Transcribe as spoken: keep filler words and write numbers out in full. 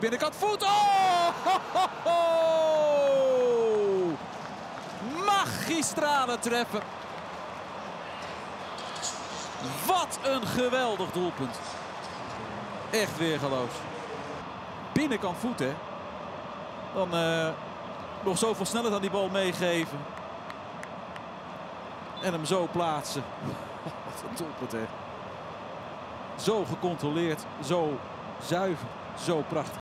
Binnenkant voet. Oh! Ho, ho, ho! Magistrale treffer. Wat een geweldig doelpunt. Echt weergeloos. Binnenkant voet, hè. Dan uh, nog zoveel snelheid aan die bal meegeven. En hem zo plaatsen. Wat een doelpunt, hè. Zo gecontroleerd, zo zuiver, zo prachtig.